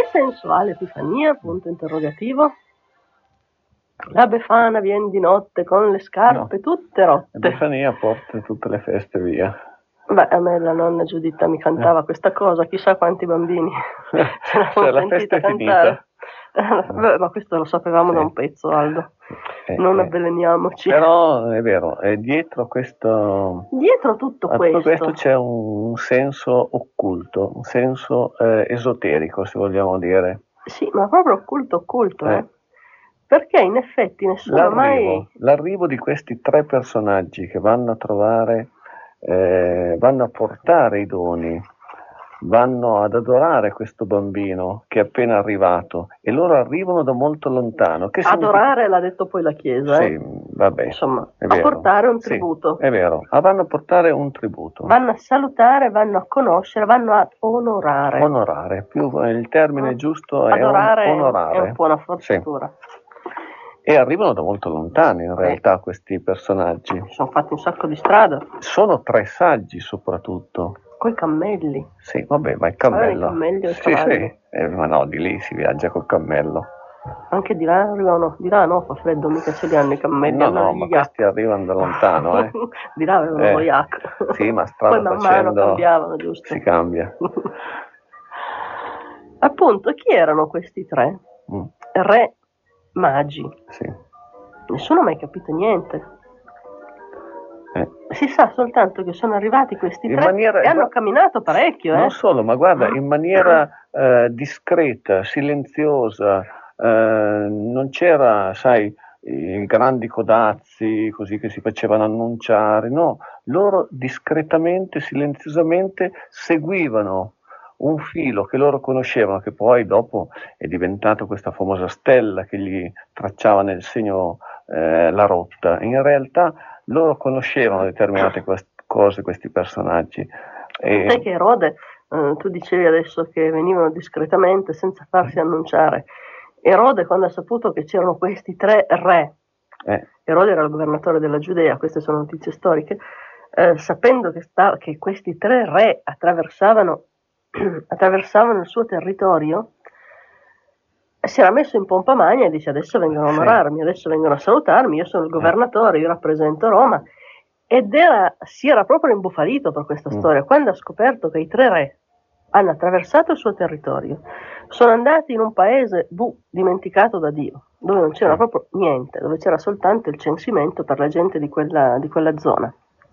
senso ha l'Epifania? Punto interrogativo. La Befana viene di notte con le scarpe tutte rotte. L'Epifania porta tutte le feste via. Beh, a me la nonna Giuditta mi cantava questa cosa, chissà quanti bambini ce l'hanno la sentita festa è cantare. Beh, ma questo lo sapevamo da un pezzo, Aldo. Non avveleniamoci. Però è vero, dietro questo... Dietro tutto questo c'è un senso occulto, un senso esoterico, se vogliamo dire. Sì, ma proprio occulto, perché in effetti nessuno L'arrivo di questi tre personaggi che vanno a trovare, vanno a portare i doni, vanno ad adorare questo bambino che è appena arrivato, e loro arrivano da molto lontano. Che adorare l'ha detto poi la Chiesa. Sì, vabbè. Insomma, a portare un tributo. È vero, vanno a portare un tributo. Vanno a salutare, vanno a conoscere, vanno a onorare. Onorare, più il termine giusto è adorare. Onorare. È un po' una forzatura. Sì. E arrivano da molto lontano in realtà questi personaggi. Sono fatti un sacco di strada. Sono tre saggi soprattutto. Coi cammelli. Sì, vabbè, ma il cammello. I cammelli o i cavalli? Ma no, di lì si viaggia col cammello. Anche di là arrivano, no, fa freddo, mica ce li hanno i cammelli. No, ma questi arrivano da lontano, Di là avevano lo yak. Sì, ma strada poi man facendo mano cambiavano, giusto? Si cambia. Appunto, chi erano questi tre? Re magi. Sì. Nessuno ha mai capito niente. Si sa soltanto che sono arrivati questi tre e hanno camminato parecchio. Non solo, ma guarda, in maniera discreta, silenziosa, non c'era, sai, i grandi codazzi così che si facevano annunciare, no, loro discretamente, silenziosamente seguivano un filo che loro conoscevano, che poi dopo è diventato questa famosa stella che gli tracciava nel segno la rotta. In realtà loro conoscevano determinate cose, questi personaggi. Sai che Erode, tu dicevi adesso che venivano discretamente senza farsi annunciare. Erode, quando ha saputo che c'erano questi tre re, Erode era il governatore della Giudea, queste sono notizie storiche, sapendo che questi tre re attraversavano il suo territorio, si era messo in pompa magna e dice: adesso vengono a onorarmi, adesso vengono a salutarmi, io sono il governatore, io rappresento Roma. Ed si era proprio imbufalito per questa storia quando ha scoperto che i tre re hanno attraversato il suo territorio, sono andati in un paese dimenticato da Dio, dove non c'era proprio niente, dove c'era soltanto il censimento per la gente di quella zona.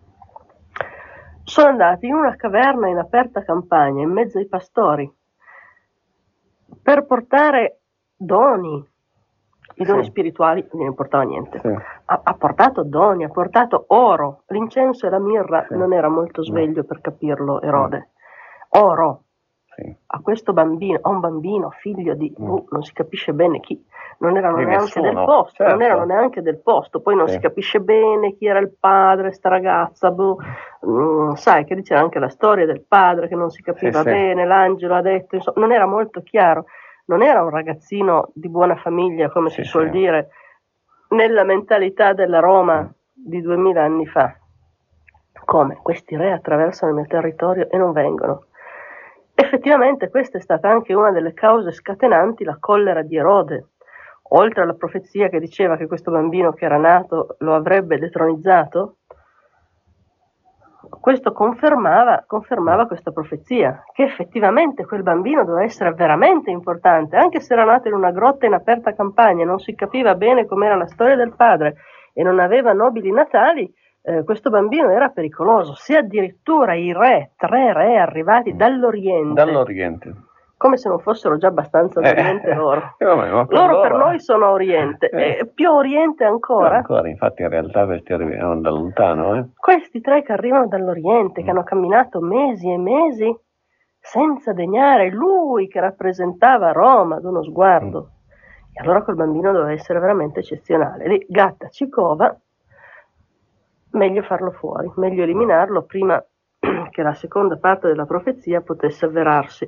Sono andati in una caverna in aperta campagna, in mezzo ai pastori, per portare doni. I doni spirituali non importava niente. Ha portato doni, ha portato oro, l'incenso e la mirra. Non era molto sveglio per capirlo Erode. Oro a questo bambino, a un bambino figlio di non si capisce bene chi, non erano neanche del posto, non erano neanche del posto, poi non si capisce bene chi era il padre, sta ragazza, sai che dice anche la storia del padre che non si capiva bene, l'angelo ha detto, insomma, non era molto chiaro. Non era un ragazzino di buona famiglia, come si suol dire, nella mentalità della Roma di 2000 anni fa. Come? Questi re attraversano il mio territorio e non vengono. Effettivamente questa è stata anche una delle cause scatenanti la collera di Erode. Oltre alla profezia che diceva che questo bambino che era nato lo avrebbe detronizzato, questo confermava questa profezia, che effettivamente quel bambino doveva essere veramente importante, anche se era nato in una grotta in aperta campagna, non si capiva bene com'era la storia del padre e non aveva nobili natali, questo bambino era pericoloso. Se addirittura tre re arrivati dall'Oriente, come se non fossero già abbastanza d'Oriente loro. Loro per noi sono Oriente, e più Oriente ancora. Infatti in realtà questi arrivano da lontano. Questi tre che arrivano dall'Oriente, che hanno camminato mesi e mesi senza degnare lui che rappresentava Roma ad uno sguardo. E allora quel bambino doveva essere veramente eccezionale. Lì, gatta ci cova, meglio farlo fuori, meglio eliminarlo prima che la seconda parte della profezia potesse avverarsi.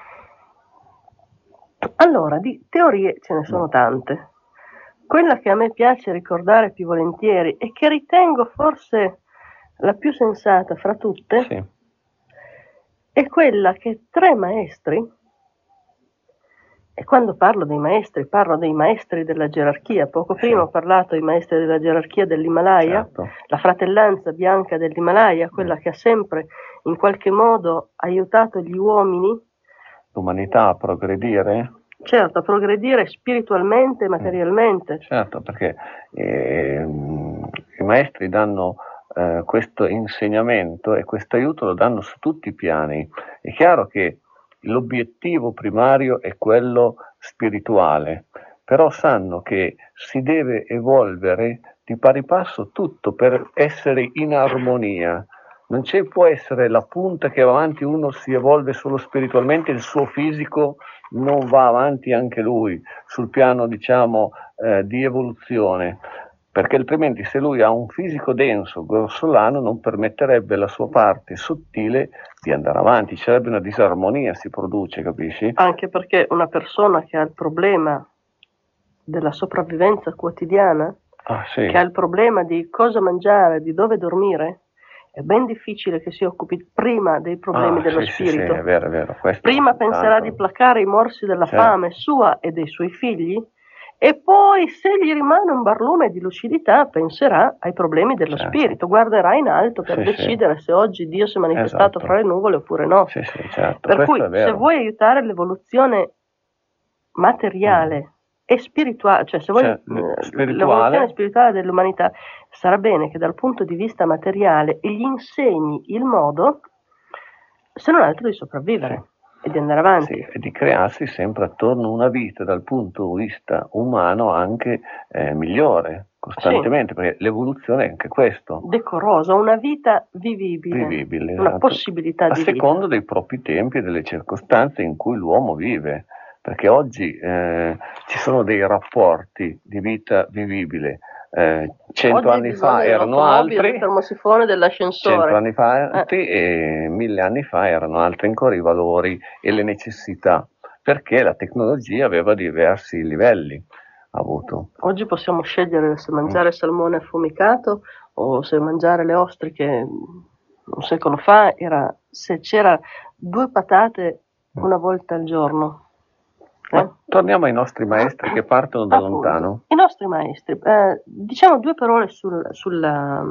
Allora, di teorie ce ne sono tante. Quella che a me piace ricordare più volentieri e che ritengo forse la più sensata fra tutte è quella che tre maestri E quando parlo dei maestri, parlo dei maestri della gerarchia. Poco prima ho parlato dei maestri della gerarchia dell'Himalaya, certo. La fratellanza bianca dell'Himalaya, quella che ha sempre in qualche modo aiutato gli uomini, l'umanità a progredire? Certo, a progredire spiritualmente e materialmente. Certo, perché i maestri danno questo insegnamento e questo aiuto lo danno su tutti i piani. È chiaro che l'obiettivo primario è quello spirituale, però sanno che si deve evolvere di pari passo tutto per essere in armonia. Non può essere la punta che va avanti, uno si evolve solo spiritualmente, il suo fisico non va avanti anche lui sul piano, diciamo, di evoluzione, perché altrimenti se lui ha un fisico denso, grossolano, non permetterebbe alla sua parte sottile di andare avanti, ci sarebbe una disarmonia, si produce, capisci? Anche perché una persona che ha il problema della sopravvivenza quotidiana, sì. che ha il problema di cosa mangiare, di dove dormire, è ben difficile che si occupi prima dei problemi dello spirito. Sì, è vero. Prima penserà di placare i morsi della fame sua e dei suoi figli, e poi, se gli rimane un barlume di lucidità, penserà ai problemi dello spirito, guarderà in alto per decidere se oggi Dio si è manifestato fra le nuvole oppure no. Certo. Per cui, se vuoi aiutare l'evoluzione materiale e spirituale, cioè se vuoi l'evoluzione spirituale dell'umanità, sarà bene che dal punto di vista materiale gli insegni il modo, se non altro, di sopravvivere e di andare avanti. E di crearsi sempre attorno una vita dal punto di vista umano anche migliore, costantemente, perché l'evoluzione è anche questo. Decorosa, una vita vivibile, una possibilità di vita. A secondo dei propri tempi e delle circostanze in cui l'uomo vive. Perché oggi ci sono dei rapporti di vita vivibile. 100 anni fa erano altri, del termosifone, dell'ascensore. 100 anni fa altri e 1000 anni fa erano altri ancora i valori e le necessità, perché la tecnologia aveva diversi livelli avuto. Oggi possiamo scegliere se mangiare salmone affumicato o se mangiare le ostriche. Un secolo fa era se c'era 2 patate una volta al giorno. Torniamo ai nostri maestri che partono da lontano. I nostri maestri, diciamo 2 parole sulla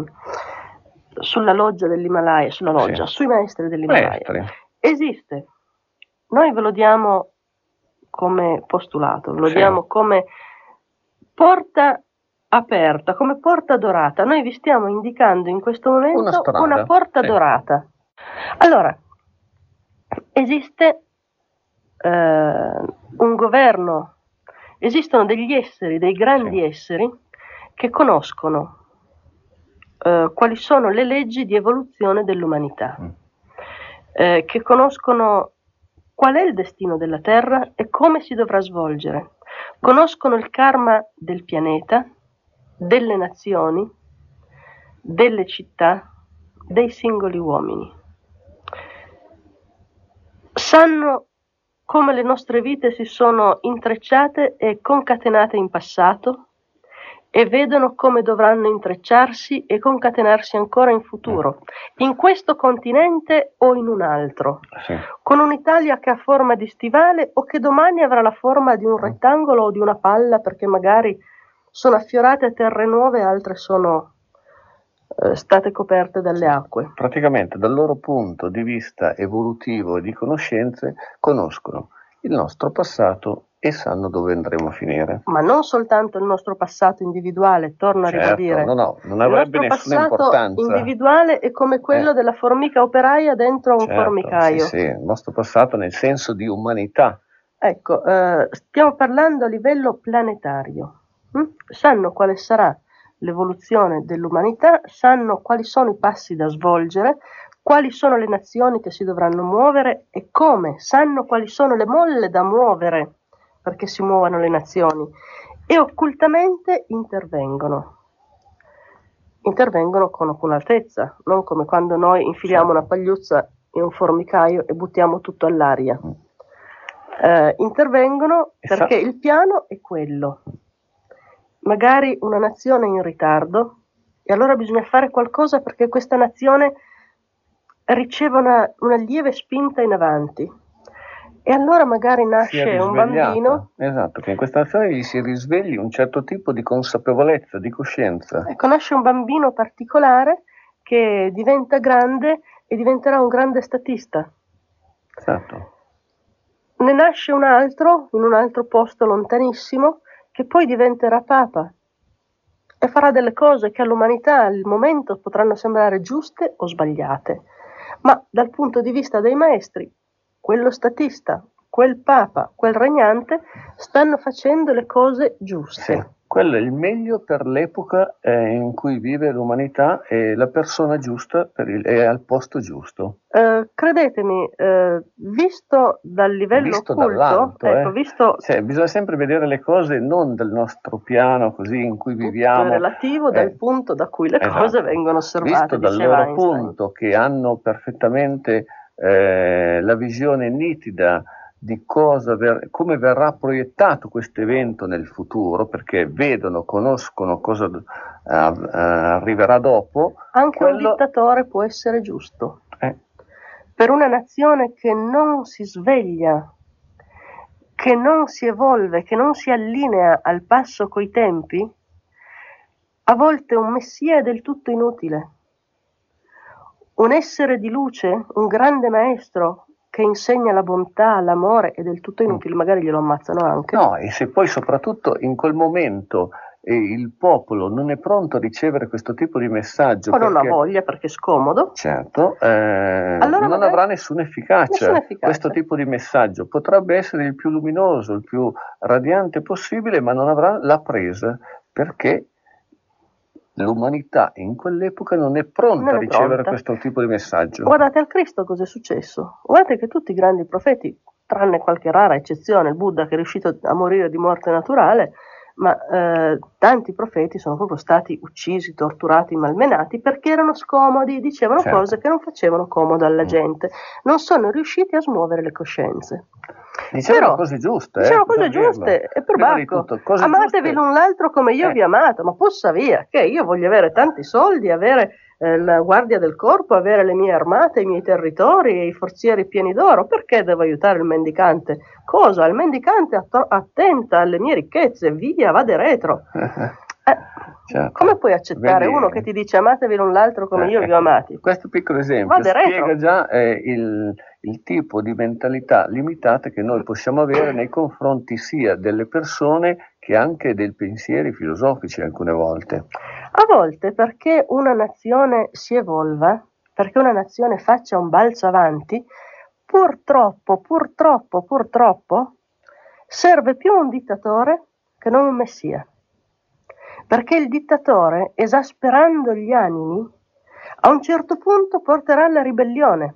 loggia dell'Himalaya, sui maestri dell'Himalaya. Esiste, noi ve lo diamo come postulato, ve lo diamo come porta aperta, come porta dorata. Noi vi stiamo indicando in questo momento una porta dorata. Allora, esiste un governo, esistono degli esseri, dei grandi esseri che conoscono quali sono le leggi di evoluzione dell'umanità, che conoscono qual è il destino della Terra e come si dovrà svolgere, conoscono il karma del pianeta, delle nazioni, delle città, dei singoli uomini. Sanno come le nostre vite si sono intrecciate e concatenate in passato e vedono come dovranno intrecciarsi e concatenarsi ancora in futuro, in questo continente o in un altro, con un'Italia che ha forma di stivale o che domani avrà la forma di un rettangolo o di una palla, perché magari sono affiorate terre nuove e altre sono state coperte dalle acque. Praticamente dal loro punto di vista evolutivo e di conoscenze conoscono il nostro passato e sanno dove andremo a finire. Ma non soltanto il nostro passato individuale, torno a ribadire. No, non avrebbe nessuna importanza. Il nostro passato individuale è come quello della formica operaia dentro un formicaio. Sì, il nostro passato nel senso di umanità. Ecco, stiamo parlando a livello planetario. Sanno quale sarà l'evoluzione dell'umanità, sanno quali sono i passi da svolgere, quali sono le nazioni che si dovranno muovere e come, sanno quali sono le molle da muovere perché si muovano le nazioni e occultamente intervengono con oculatezza, non come quando noi infiliamo una pagliuzza in un formicaio e buttiamo tutto all'aria. Intervengono perché il piano è quello. Magari una nazione è in ritardo e allora bisogna fare qualcosa perché questa nazione riceva una lieve spinta in avanti. E allora magari nasce un bambino. Esatto, che in questa nazione gli si risvegli un certo tipo di consapevolezza, di coscienza. Ecco, nasce un bambino particolare che diventa grande e diventerà un grande statista. Esatto. Ne nasce un altro, in un altro posto lontanissimo, che poi diventerà papa e farà delle cose che all'umanità al momento potranno sembrare giuste o sbagliate, ma dal punto di vista dei maestri, quello statista, quel papa, quel regnante stanno facendo le cose giuste. Sì, quello è il meglio per l'epoca in cui vive l'umanità, e la persona giusta è al posto giusto. Credetemi, visto dal livello occulto, cioè, bisogna sempre vedere le cose non dal nostro piano così in cui viviamo. Tutto è relativo dal punto da cui le cose vengono osservate. Visto dal loro punto, che hanno perfettamente la visione nitida di come verrà proiettato questo evento nel futuro, perché vedono, conoscono cosa arriverà dopo. Anche un dittatore può essere giusto. Per una nazione che non si sveglia, che non si evolve, che non si allinea al passo coi tempi, a volte un messia è del tutto inutile. Un essere di luce, un grande maestro che insegna la bontà, l'amore, è del tutto inutile, magari glielo ammazzano anche. No, e se poi soprattutto in quel momento il popolo non è pronto a ricevere questo tipo di messaggio, o non ha voglia perché è scomodo, certo, allora non avrà nessuna efficacia. Questo tipo di messaggio potrebbe essere il più luminoso, il più radiante possibile, ma non avrà la presa, perché l'umanità in quell'epoca non è pronta a ricevere questo tipo di messaggio. Guardate al Cristo cosa è successo. Guardate che tutti i grandi profeti, tranne qualche rara eccezione, il Buddha che è riuscito a morire di morte naturale, ma tanti profeti sono proprio stati uccisi, torturati, malmenati perché erano scomodi, dicevano cose che non facevano comodo alla gente, non sono riusciti a smuovere le coscienze. Dicevano cose giuste. Dicevano cose giuste, è perbacco. Amatevi l'un l'altro come io vi ho amato, ma possa via, che io voglio avere tanti soldi, avere la guardia del corpo, avere le mie armate, i miei territori e i forzieri pieni d'oro. Perché devo aiutare il mendicante? Cosa? Il mendicante attenta alle mie ricchezze, via, vade retro. Certo. Come puoi accettare uno che ti dice amatevi l'un l'altro come io vi ho amati? Questo piccolo esempio spiega già il tipo di mentalità limitata che noi possiamo avere nei confronti sia delle persone che anche dei pensieri filosofici alcune volte. A volte perché una nazione si evolva, perché una nazione faccia un balzo avanti, purtroppo, serve più un dittatore che non un messia. Perché il dittatore, esasperando gli animi, a un certo punto porterà alla ribellione.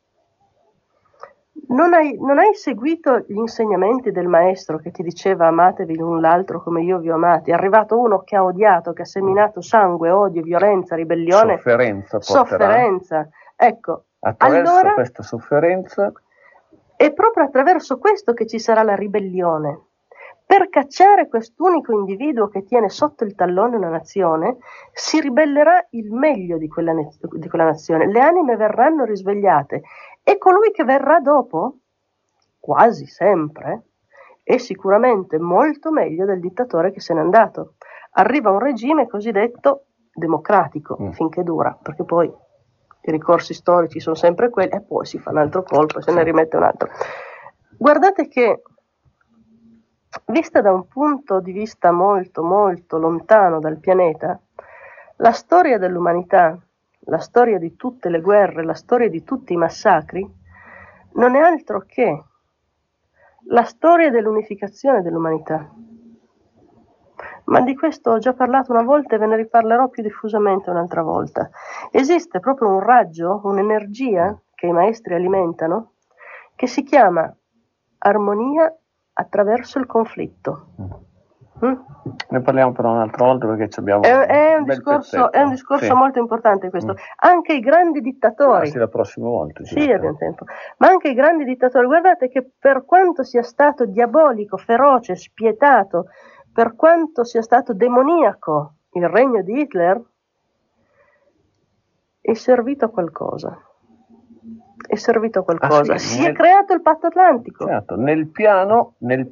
Non hai seguito gli insegnamenti del maestro che ti diceva amatevi l'un l'altro come io vi ho amati? È arrivato uno che ha odiato, che ha seminato sangue, odio, violenza, ribellione, sofferenza. Ecco, attraverso questa sofferenza è proprio attraverso questo che ci sarà la ribellione. Per cacciare quest'unico individuo che tiene sotto il tallone una nazione, si ribellerà il meglio di quella nazione, le anime verranno risvegliate e colui che verrà dopo, quasi sempre, è sicuramente molto meglio del dittatore che se n'è andato. Arriva un regime cosiddetto democratico, finché dura, perché poi i ricorsi storici sono sempre quelli e poi si fa un altro colpo e se ne rimette un altro. Guardate che vista da un punto di vista molto molto lontano dal pianeta, la storia dell'umanità, la storia di tutte le guerre, la storia di tutti i massacri, non è altro che la storia dell'unificazione dell'umanità. Ma di questo ho già parlato una volta e ve ne riparlerò più diffusamente un'altra volta. Esiste proprio un raggio, un'energia che i maestri alimentano, che si chiama armonia attraverso il conflitto. Ne parliamo però un'altra volta perché abbiamo è un discorso molto importante questo. Anche i grandi dittatori. Sì, la prossima volta. Sì, abbiamo tempo. Ma anche i grandi dittatori, guardate che per quanto sia stato diabolico, feroce, spietato, per quanto sia stato demoniaco il regno di Hitler, è servito a qualcosa. È servito a qualcosa. Si è creato il patto atlantico. Certo, nel piano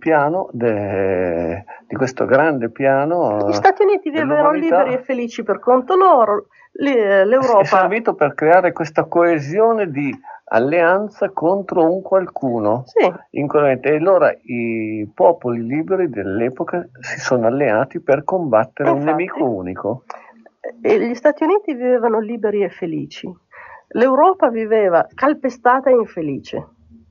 di questo grande piano. Gli Stati Uniti vivevano liberi e felici per conto loro. L'Europa è servito per creare questa coesione di alleanza contro un qualcuno. Sì. E allora i popoli liberi dell'epoca si sono alleati per combattere un nemico unico. Gli Stati Uniti vivevano liberi e felici. L'Europa viveva calpestata e infelice,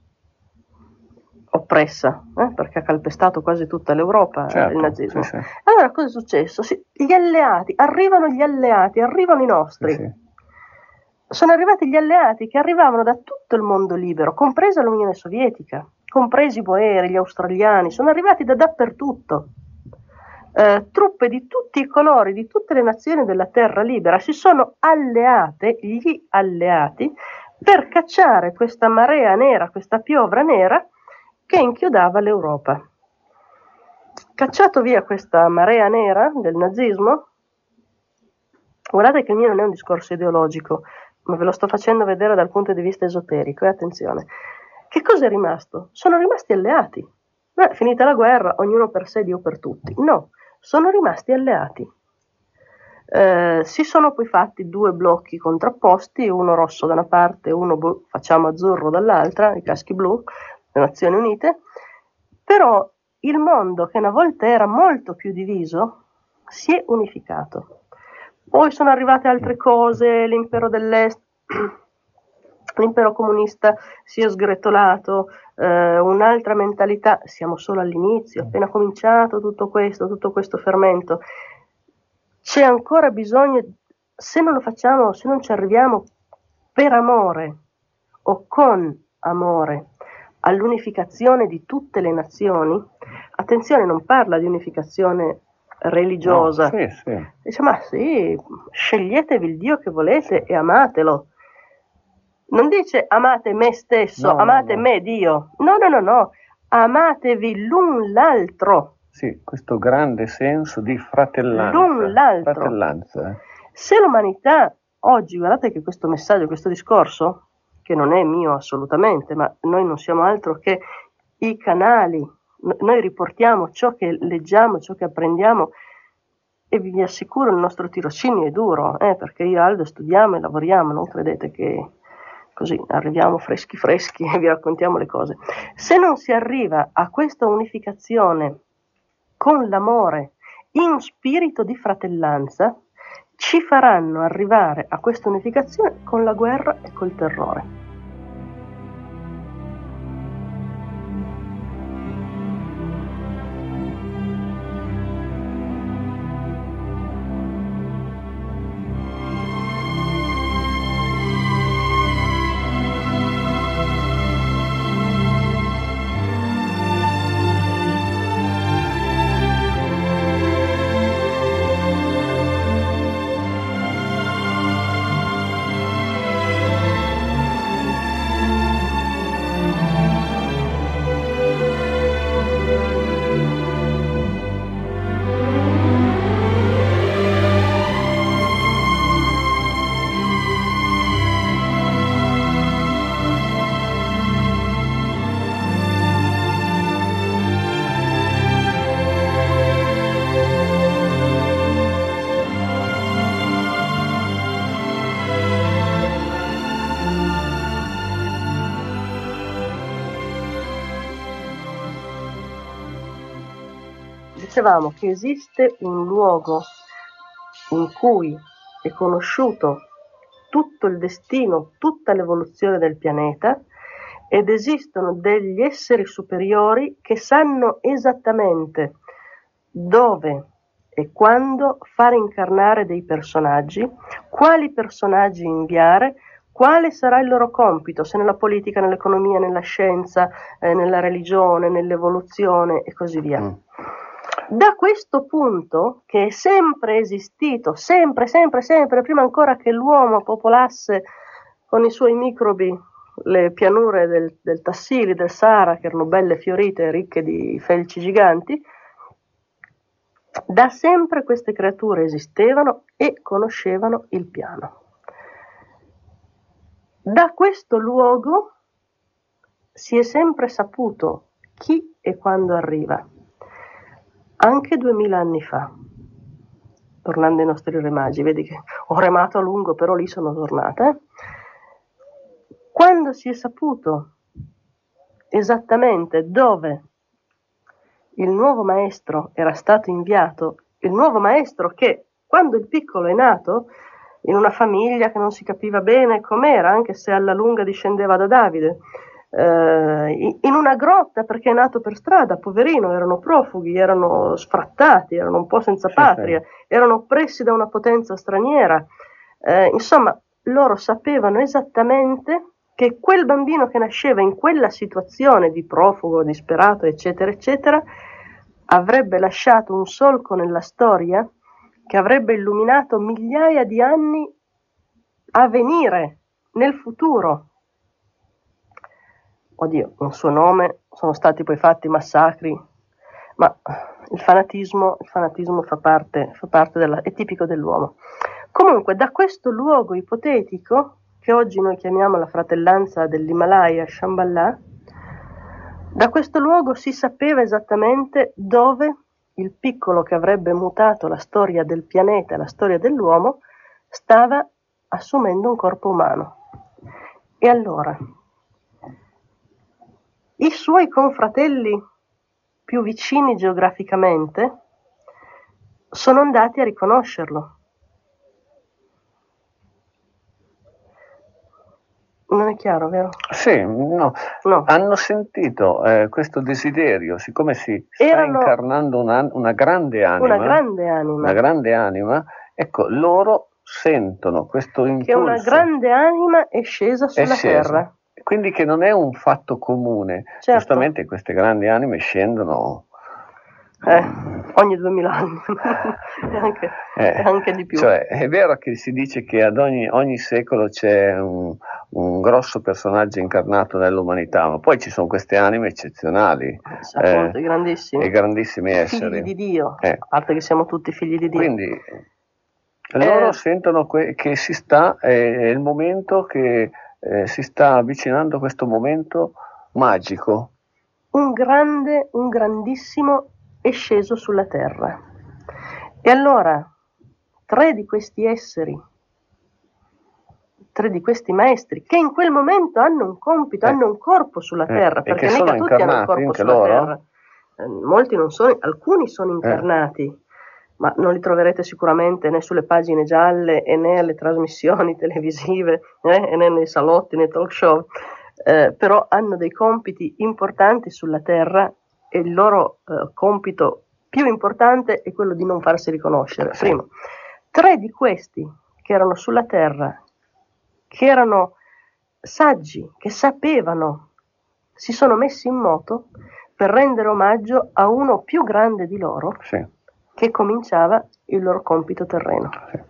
oppressa, perché ha calpestato quasi tutta l'Europa, certo, il nazismo. Sì. Allora cosa è successo? Gli alleati, arrivano i nostri. Sì. Sono arrivati gli alleati che arrivavano da tutto il mondo libero, compresa l'Unione Sovietica, compresi i boeri, gli australiani, sono arrivati da dappertutto. Truppe di tutti i colori, di tutte le nazioni della terra libera si sono alleate, gli alleati, per cacciare questa marea nera, questa piovra nera che inchiodava l'Europa. Cacciato via questa marea nera del nazismo, guardate che il mio non è un discorso ideologico, ma ve lo sto facendo vedere dal punto di vista esoterico, e attenzione, che cosa è rimasto? Sono rimasti alleati. Finita la guerra, ognuno per sé, Dio per tutti. No, sono rimasti alleati. Si sono poi fatti due blocchi contrapposti, uno rosso da una parte, uno blu, facciamo azzurro dall'altra, i caschi blu, le Nazioni Unite, però il mondo, che una volta era molto più diviso, si è unificato. Poi sono arrivate altre cose, l'impero dell'Est, l'impero comunista si è sgretolato, un'altra mentalità, siamo solo all'inizio, appena cominciato tutto questo fermento. C'è ancora bisogno, se non lo facciamo, se non ci arriviamo per amore o con amore all'unificazione di tutte le nazioni, attenzione, non parla di unificazione religiosa, no, sì. Dice, ma sì, sceglietevi il Dio che volete e amatelo. Non dice amate me stesso, amate me Dio. No, amatevi l'un l'altro. Sì, questo grande senso di fratellanza. L'un l'altro. Fratellanza. Se l'umanità oggi, guardate che questo messaggio, questo discorso, che non è mio assolutamente, ma noi non siamo altro che i canali, noi riportiamo ciò che leggiamo, ciò che apprendiamo, e vi assicuro il nostro tirocinio è duro, perché io e Aldo studiamo e lavoriamo, non credete che così arriviamo freschi e vi raccontiamo le cose. Se non si arriva a questa unificazione con l'amore in spirito di fratellanza, ci faranno arrivare a questa unificazione con la guerra e col terrore. Dicevamo che esiste un luogo in cui è conosciuto tutto il destino, tutta l'evoluzione del pianeta, ed esistono degli esseri superiori che sanno esattamente dove e quando fare incarnare dei personaggi, quali personaggi inviare, quale sarà il loro compito, se nella politica, nell'economia, nella scienza, nella religione, nell'evoluzione e così via. Da questo punto, che è sempre esistito, sempre, prima ancora che l'uomo popolasse con i suoi microbi le pianure del Tassili, del Sahara, che erano belle fiorite e ricche di felci giganti, da sempre queste creature esistevano e conoscevano il piano. Da questo luogo si è sempre saputo chi e quando arriva, anche 2000 anni fa, tornando ai nostri re magi, vedi che ho remato a lungo, però lì sono tornata. Quando si è saputo esattamente dove il nuovo maestro era stato inviato, il nuovo maestro che, quando il piccolo è nato, in una famiglia che non si capiva bene com'era, anche se alla lunga discendeva da Davide, in una grotta perché è nato per strada, poverino, erano profughi, erano sfrattati, erano un po' senza patria, erano oppressi da una potenza straniera, insomma, loro sapevano esattamente che quel bambino che nasceva in quella situazione di profugo, disperato, eccetera, eccetera, avrebbe lasciato un solco nella storia che avrebbe illuminato migliaia di anni a venire, nel futuro. Oddio, in suo nome sono stati poi fatti massacri, ma il fanatismo fa parte è tipico dell'uomo. Comunque, da questo luogo ipotetico, che oggi noi chiamiamo la fratellanza dell'Himalaya, Shambhala, da questo luogo si sapeva esattamente dove il piccolo che avrebbe mutato la storia del pianeta, la storia dell'uomo, stava assumendo un corpo umano. E allora, i suoi confratelli più vicini geograficamente sono andati a riconoscerlo. Non è chiaro, vero? Sì, no. Hanno sentito questo desiderio, siccome si sta incarnando una grande anima. Una grande anima, ecco, loro sentono questo impulso. Che una grande anima è scesa sulla terra. Quindi che non è un fatto comune. Certo. Giustamente queste grandi anime scendono ogni 2000 anni e anche di più. Cioè, è vero che si dice che ad ogni secolo c'è un grosso personaggio incarnato nell'umanità, ma poi ci sono queste anime eccezionali, appunto, i grandissimi esseri, figli di Dio, a parte che siamo tutti figli di Dio. Quindi loro sentono che si sta, è il momento che si sta avvicinando, questo momento magico. Un grandissimo è sceso sulla terra. E allora 3 di questi esseri, 3 di questi maestri, che in quel momento hanno un compito, hanno un corpo sulla terra, perché mica tutti hanno un corpo sulla terra. Molti non sono, alcuni sono incarnati, ma non li troverete sicuramente né sulle pagine gialle e né alle trasmissioni televisive e né nei salotti, nei talk show. Però hanno dei compiti importanti sulla terra e il loro compito più importante è quello di non farsi riconoscere. Primo, 3 di questi che erano sulla terra, che erano saggi, che sapevano, si sono messi in moto per rendere omaggio a uno più grande di loro che cominciava il loro compito terreno.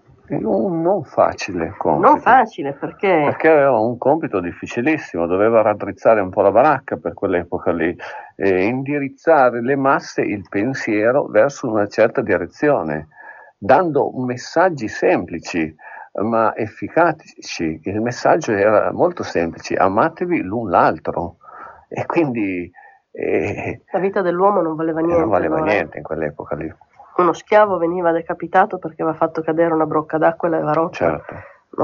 Non facile compito. Non facile perché aveva un compito difficilissimo, doveva raddrizzare un po' la baracca per quell'epoca lì, indirizzare le masse, il pensiero verso una certa direzione, dando messaggi semplici ma efficaci. Il messaggio era molto semplice: amatevi l'un l'altro. E quindi la vita dell'uomo non valeva niente. Non valeva niente in quell'epoca lì. Uno schiavo veniva decapitato perché aveva fatto cadere una brocca d'acqua e l'aveva rotta. Certo.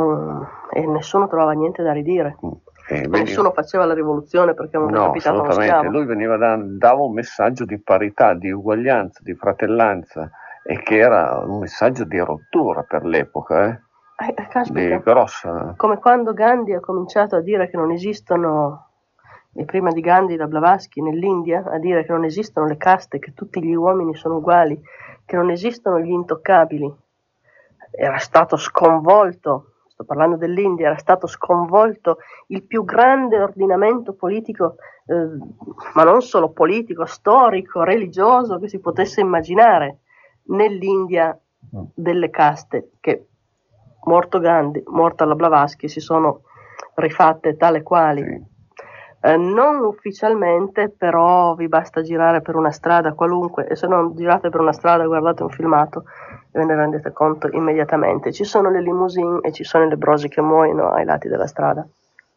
E nessuno trovava niente da ridire. Nessuno faceva la rivoluzione perché aveva decapitato uno schiavo. Lui dava un messaggio di parità, di uguaglianza, di fratellanza, e che era un messaggio di rottura per l'epoca. Caspita. Di grossa. Come quando Gandhi ha cominciato a dire che non esistono, e prima di Gandhi da Blavatsky nell'India, a dire che non esistono le caste, che tutti gli uomini sono uguali, che non esistono gli intoccabili. Era stato sconvolto, sto parlando dell'India, era stato sconvolto il più grande ordinamento politico, ma non solo politico, storico, religioso che si potesse immaginare nell'India delle caste, che morto Gandhi, morta la Blavatsky, si sono rifatte tale quali. Non ufficialmente, però vi basta girare per una strada qualunque, e se non girate per una strada guardate un filmato e ve ne rendete conto immediatamente. Ci sono le limousine e ci sono le brosi che muoiono ai lati della strada.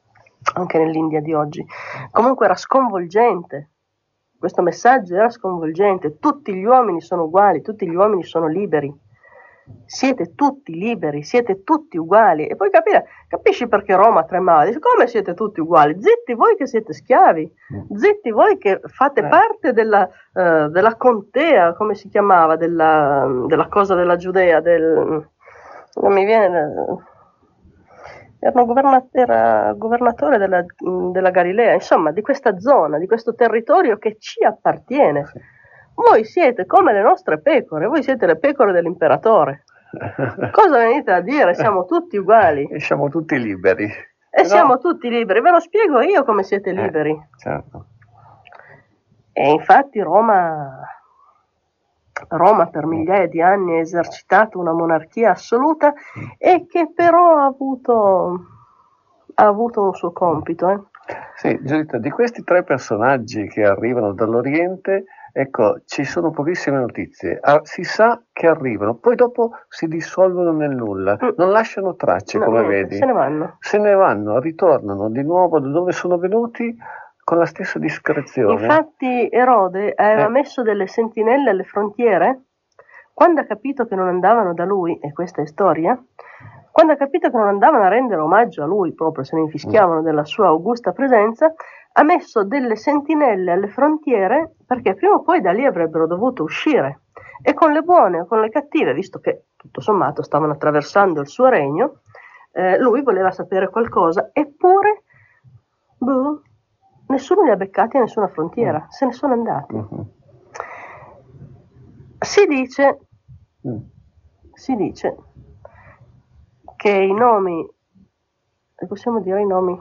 anche nell'India di oggi. Comunque era sconvolgente, questo messaggio era sconvolgente, tutti gli uomini sono uguali, tutti gli uomini sono liberi, siete tutti liberi, siete tutti uguali. E poi capisci perché Roma tremava, dice: come siete tutti uguali? Zitti voi che siete schiavi, zitti voi che fate parte della contea, come si chiamava, della cosa della Giudea, non mi viene... Era governatore della Galilea, insomma, di questa zona, di questo territorio che ci appartiene. Voi siete come le nostre pecore, voi siete le pecore dell'imperatore. Cosa venite a dire? Siamo tutti uguali. E siamo tutti liberi. E siamo tutti liberi. Ve lo spiego io come siete liberi. Certo. E infatti Roma per migliaia di anni ha esercitato una monarchia assoluta e che però ha avuto un suo compito. Sì, Giuditta, di questi 3 personaggi che arrivano dall'Oriente, ecco, ci sono pochissime notizie. Si sa che arrivano, poi dopo si dissolvono nel nulla, non lasciano tracce, come vedi. Se ne vanno, ritornano di nuovo da dove sono venuti con la stessa discrezione. Infatti Erode aveva messo delle sentinelle alle frontiere. Quando ha capito che non andavano da lui, e questa è storia, quando ha capito che non andavano a rendere omaggio a lui, proprio se ne infischiavano della sua augusta presenza, ha messo delle sentinelle alle frontiere, perché prima o poi da lì avrebbero dovuto uscire. E con le buone o con le cattive, visto che tutto sommato stavano attraversando il suo regno, lui voleva sapere qualcosa, eppure nessuno li ha beccati a nessuna frontiera, se ne sono andati. Si dice che i nomi, possiamo dire i nomi?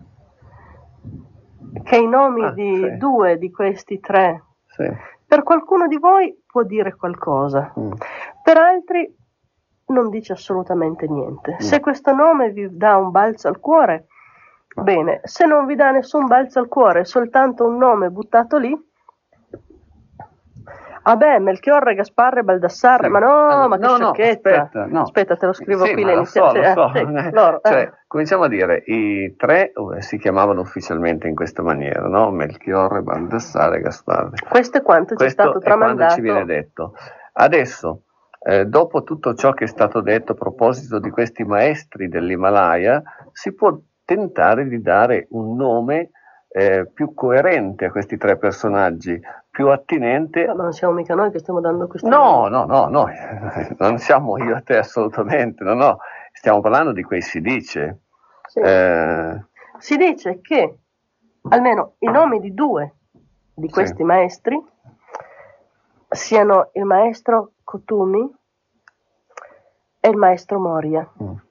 Che i nomi di 2 di questi 3, per qualcuno di voi può dire qualcosa, per altri non dice assolutamente niente. Se questo nome vi dà un balzo al cuore, bene, se non vi dà nessun balzo al cuore, è soltanto un nome buttato lì, Melchiorre, Gasparre, Baldassarre, ma che sciocchezza. Aspetta, te lo scrivo qui l'iniziale. Cominciamo a dire, i 3 si chiamavano ufficialmente in questa maniera, no? Melchiorre, Baldassarre, Gasparre. Questo è quanto ci è stato tramandato. Quando ci viene detto. Adesso, dopo tutto ciò che è stato detto a proposito di questi maestri dell'Himalaya, si può tentare di dare un nome più coerente a questi 3 personaggi, più attinente. Ma non siamo mica noi che stiamo dando questi No, non siamo io e te assolutamente, no, stiamo parlando di quei si dice. Sì. Si dice che almeno i nomi di 2 di questi maestri siano il maestro Kotumi e il maestro Moria.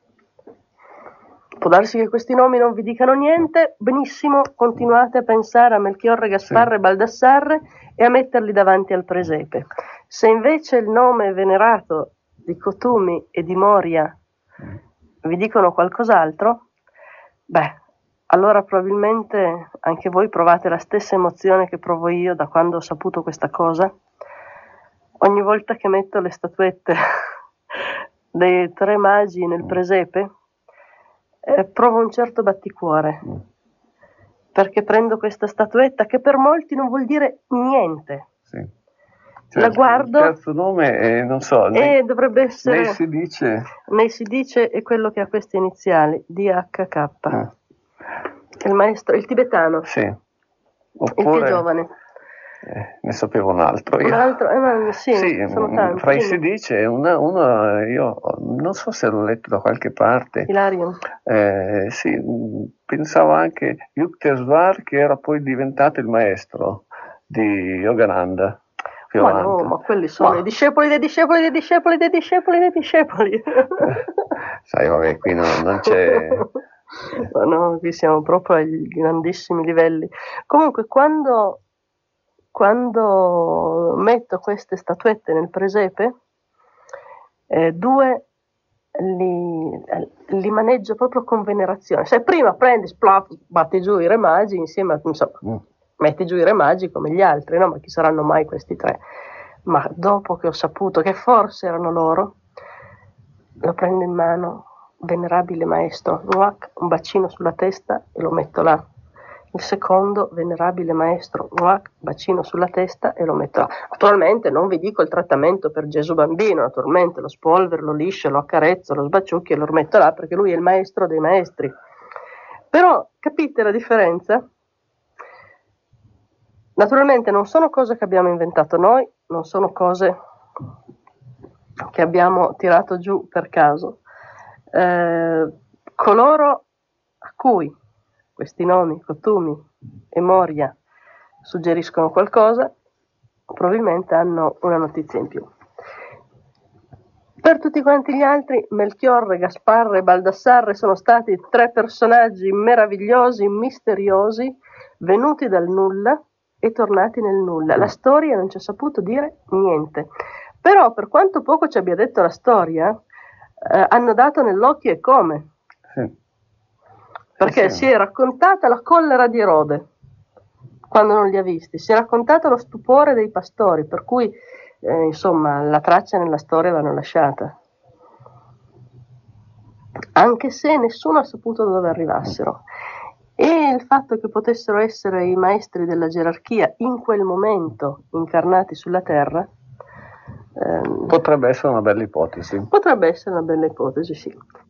Può darsi che questi nomi non vi dicano niente, benissimo, continuate a pensare a Melchiorre, Gasparre, Baldassarre e a metterli davanti al presepe. Se invece il nome venerato di Kotumi e di Moria vi dicono qualcos'altro, allora probabilmente anche voi provate la stessa emozione che provo io da quando ho saputo questa cosa. Ogni volta che metto le statuette dei 3 magi nel presepe, provo un certo batticuore, perché prendo questa statuetta che per molti non vuol dire niente. La guardo. Il terzo nome, non so, dovrebbe essere. Nei si dice è quello che ha queste iniziali, DHK. Il maestro, il tibetano. Oppure, il più giovane. Ne sapevo un altro io. Sono tanti. Fra i si dice uno io non so se l'ho letto da qualche parte. Hilarion. Pensavo anche Yukteswar, che era poi diventato il maestro di Yogananda. Ma quelli sono i discepoli dei discepoli dei discepoli dei discepoli dei discepoli. Sai, vabbè, qui non c'è. No, qui siamo proprio ai grandissimi livelli. Comunque, quando metto queste statuette nel presepe, 2 li maneggio proprio con venerazione. Se prima prendi, batti giù i re magi insieme metti giù i re magi come gli altri, no? Ma chi saranno mai questi 3? Ma dopo che ho saputo che forse erano loro, lo prendo in mano, venerabile maestro, un bacino sulla testa e lo metto là. Il secondo, venerabile maestro, bacino sulla testa e lo metto là. Naturalmente non vi dico il trattamento per Gesù bambino, naturalmente lo spolvero, lo liscio, lo accarezzo, lo sbaciucchi e lo rimetto là perché lui è il maestro dei maestri. Però capite la differenza? Naturalmente non sono cose che abbiamo inventato noi, non sono cose che abbiamo tirato giù per caso. Coloro a cui questi nomi, Cotumi e Moria, suggeriscono qualcosa, probabilmente hanno una notizia in più. Per tutti quanti gli altri, Melchiorre, Gasparre e Baldassarre sono stati 3 personaggi meravigliosi, misteriosi, venuti dal nulla e tornati nel nulla. La storia non ci ha saputo dire niente. Però, per quanto poco ci abbia detto la storia, hanno dato nell'occhio e come. Sì. Perché si è raccontata la collera di Erode quando non li ha visti, si è raccontato lo stupore dei pastori, per cui insomma la traccia nella storia l'hanno lasciata, anche se nessuno ha saputo dove arrivassero. E il fatto che potessero essere i maestri della gerarchia in quel momento incarnati sulla terra potrebbe essere una bella ipotesi. Potrebbe essere una bella ipotesi, sì.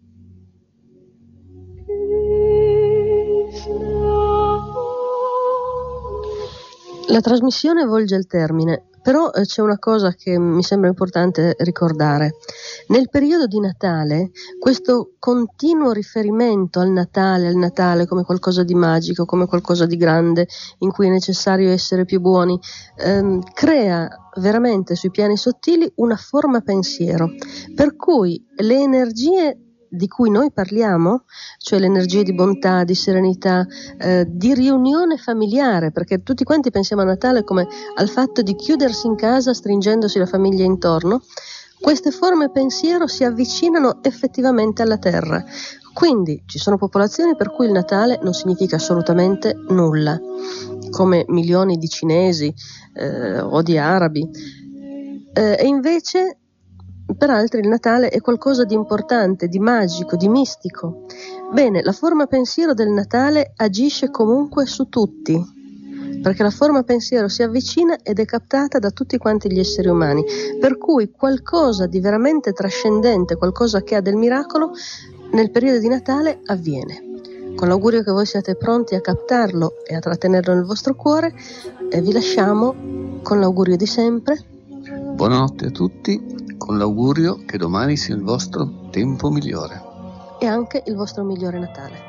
La trasmissione volge al termine, però c'è una cosa che mi sembra importante ricordare. Nel periodo di Natale, questo continuo riferimento al Natale come qualcosa di magico, come qualcosa di grande, in cui è necessario essere più buoni, crea veramente sui piani sottili una forma pensiero, per cui le energie di cui noi parliamo, cioè le energie di bontà, di serenità, di riunione familiare, perché tutti quanti pensiamo a Natale come al fatto di chiudersi in casa stringendosi la famiglia intorno, queste forme pensiero si avvicinano effettivamente alla terra. Quindi ci sono popolazioni per cui il Natale non significa assolutamente nulla, come milioni di cinesi o di arabi, e invece per altri il Natale è qualcosa di importante, di magico, di mistico. Bene, la forma pensiero del Natale agisce comunque su tutti, perché la forma pensiero si avvicina ed è captata da tutti quanti gli esseri umani, per cui qualcosa di veramente trascendente, qualcosa che ha del miracolo, nel periodo di Natale avviene. Con l'augurio che voi siate pronti a captarlo e a trattenerlo nel vostro cuore, vi lasciamo con l'augurio di sempre. Buonanotte a tutti, con l'augurio che domani sia il vostro tempo migliore. E anche il vostro migliore Natale.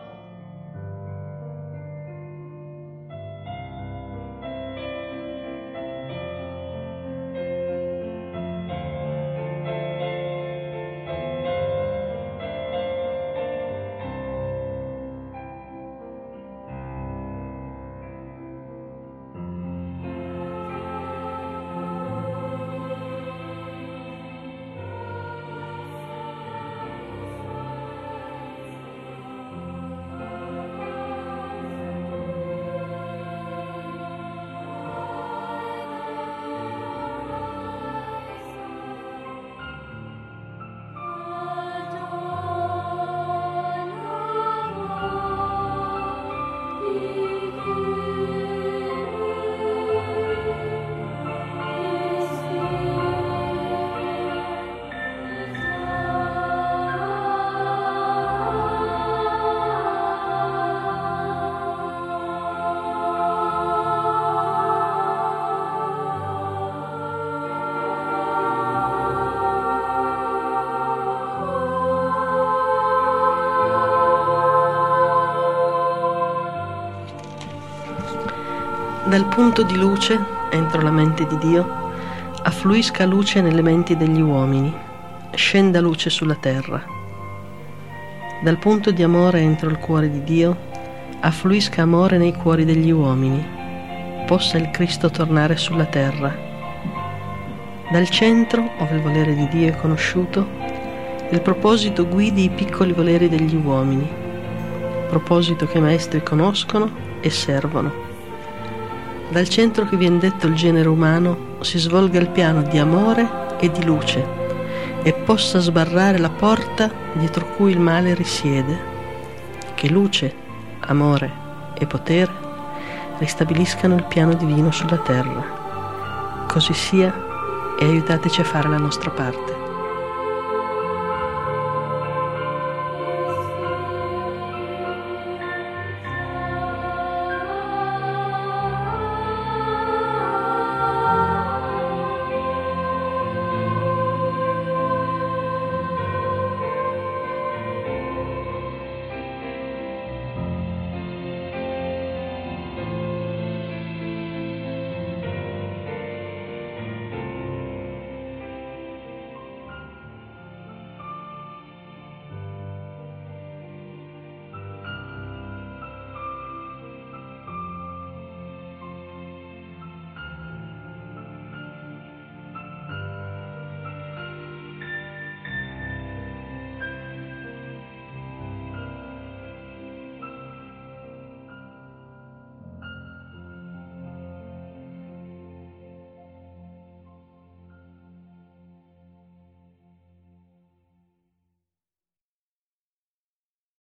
Dal punto di luce, entro la mente di Dio, affluisca luce nelle menti degli uomini, scenda luce sulla terra. Dal punto di amore entro il cuore di Dio, affluisca amore nei cuori degli uomini, possa il Cristo tornare sulla terra. Dal centro, ove il volere di Dio è conosciuto, il proposito guidi i piccoli voleri degli uomini, proposito che i maestri conoscono e servono. Dal centro che viene detto il genere umano si svolga il piano di amore e di luce, e possa sbarrare la porta dietro cui il male risiede, che luce, amore e potere ristabiliscano il piano divino sulla terra. Così sia, e aiutateci a fare la nostra parte.